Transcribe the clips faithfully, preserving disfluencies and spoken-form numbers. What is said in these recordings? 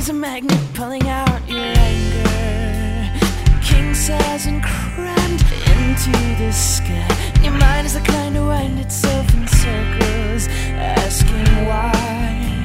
is a magnet pulling out your anger. King size and crammed into the sky. And your mind is the kind to wind itself in circles, asking why,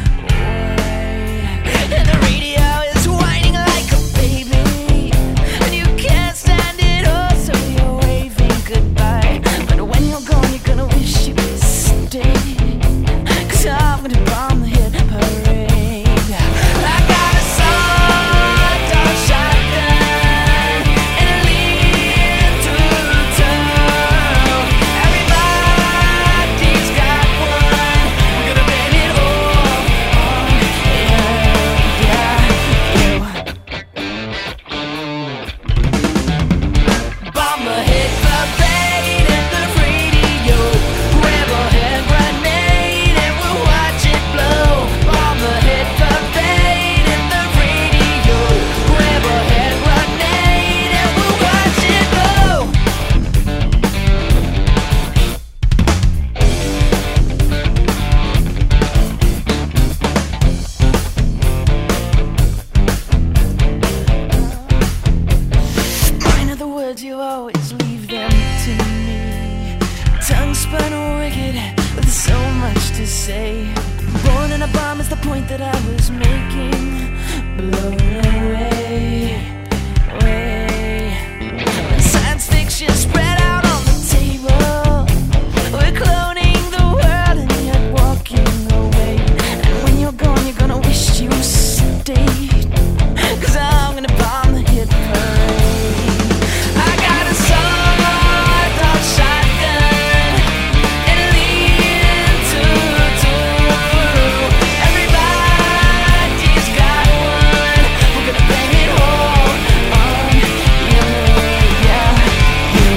why. And the radio is whining like a baby, and you can't stand it all, so you're waving goodbye. But when you're gone, you're gonna wish you could stay, 'cause I'm gonna bomb the hit parade. I got a sawed-off shotgun and a lean through town. Everybody's got one. We're gonna blame it all on you, yeah, you. Bomb the hit parade and the radio. Grab a hand grenade and we'll watch it blow. Bomb the hit parade and the radio. Grab a hand grenade and we'll watch it blow. Mine are the words, you always leave them to me. Tongue spun wicked with so much to say. Born in a bomb is the point that I was making. Blown away, away. When science fiction spread out on the table, we're cloning the world and yet walking away. And when you're gone, you're gonna wish you stayed, 'cause I'm gonna bomb the hit parade. I got a sawed-off shotgun and a lean through town. Everybody's got one. We're gonna blame it all on you, yeah, you.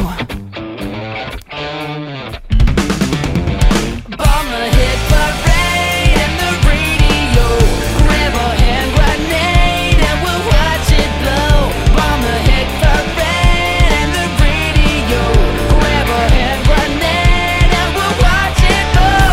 Bomb the hit parade and the radio. Grab a hand grenade and we'll watch it blow. Bomb the hit parade and the radio. Grab a hand grenade and we'll watch it blow.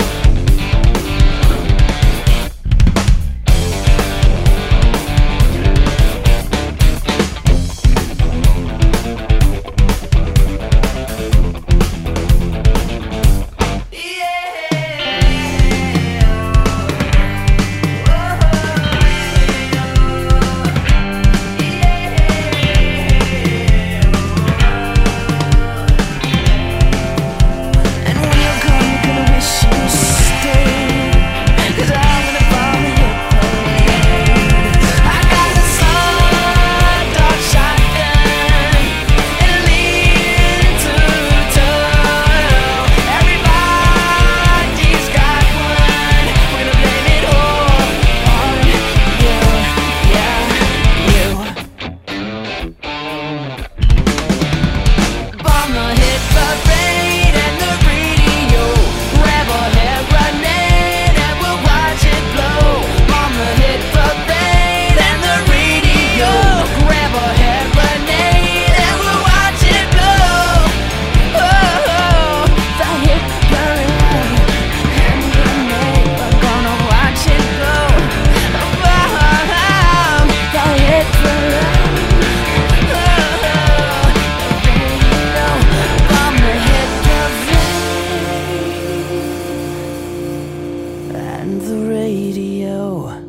And when you're gone, you're gonna wish you stayed, 'cause I'm gonna bomb the hit parade. I got a sawed-off shotgun and a lean through town. Everybody's got one. We're gonna blame it all on you, yeah, you. Bomb the hit parade and the radio. Grab a hand grenade and we'll watch it blow. Bomb the hit parade and the radio. Grab a hand grenade and we'll watch it blow. Oh, the hit parade and grenade. We're gonna watch it blow. Bomb the hit parade. Bomb the hit parade and the radio.